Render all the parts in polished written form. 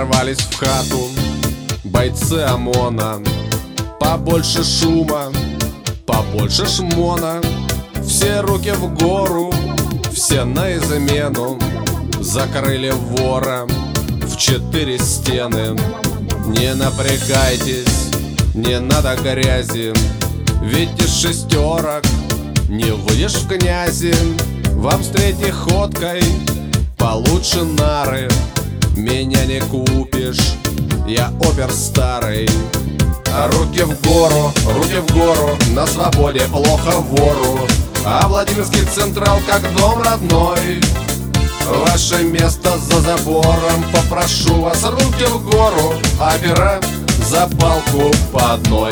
Ворвались в хату бойцы ОМОНа. Побольше шума, побольше шмона. Все руки в гору, все на измену. Закрыли вора в 4 стены. Не напрягайтесь, не надо грязи, ведь из 6 не выйдешь в князи. Вам с 3-й ходкой получше нары. Меня не купишь, я опер старый. Руки в гору, на свободе плохо вору. А Владимирский Централ как дом родной. Ваше место за забором, попрошу вас, руки в гору. Опера за палку по одной.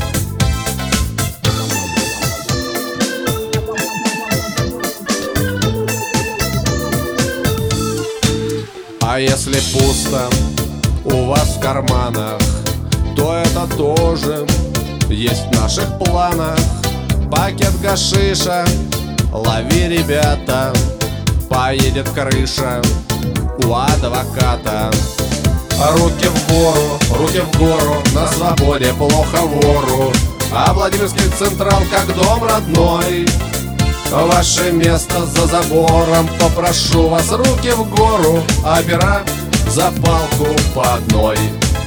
А если пусто у вас в карманах, то это тоже есть в наших планах. Пакет гашиша, лови, ребята, поедет крыша у адвоката. Руки в гору, на свободе плохо вору. А Владимирский Централ как дом родной. Ваше место за забором, попрошу вас, руки в гору. Опера за палку по одной.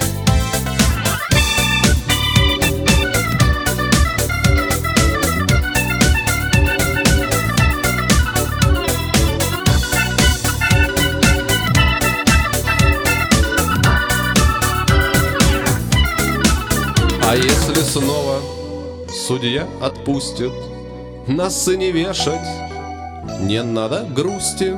А если снова судья отпустит, нас и не вешать, не надо грусти.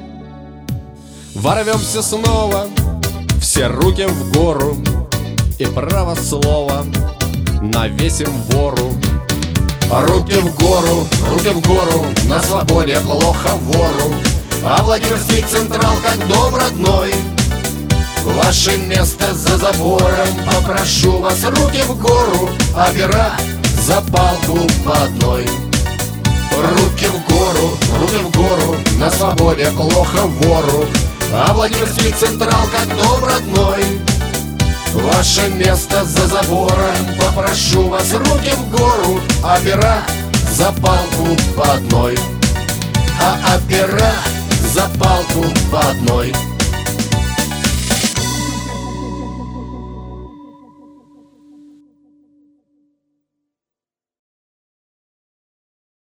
Ворвемся снова, все руки в гору, и право слова навесим вору. Руки в гору, на свободе плохо вору. А Владимирский Централ как дом родной. Ваше место за забором, попрошу вас, руки в гору. Опера за палку по одной. Руки в гору, на свободе плохо вору. А Владимирский Централ как дом родной. Ваше место за забором, попрошу вас, руки в гору. Опера за палку по одной. А опера за палку по одной.